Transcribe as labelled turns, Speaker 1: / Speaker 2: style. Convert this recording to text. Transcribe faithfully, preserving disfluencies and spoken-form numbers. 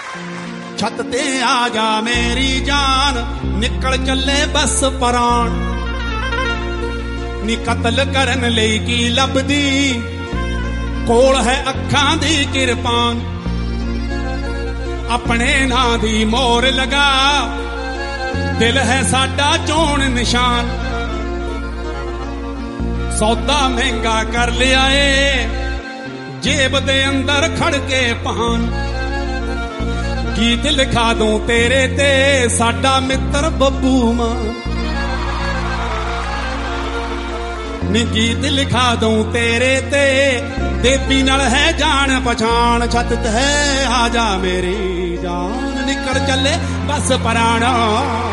Speaker 1: छत ते आ जा मेरी जान, निकल चले बस परान। नी कतल करन लई की लभदी, कोल है अखां दी किरपान। अपने नां दी मोर लगा, दिल है साडा चोण निशान। सौदा महंगा कर लिया ए, जेब दे अंदर खड़ के पान। गीत लिखा दूं तेरे ते, साडा मित्र बब्बू मान। नी गीत लिखा दूं तेरे ते, देवी नाल है जान पछाण। छत ते आ जा मेरी जान, निकल चले बस पराना।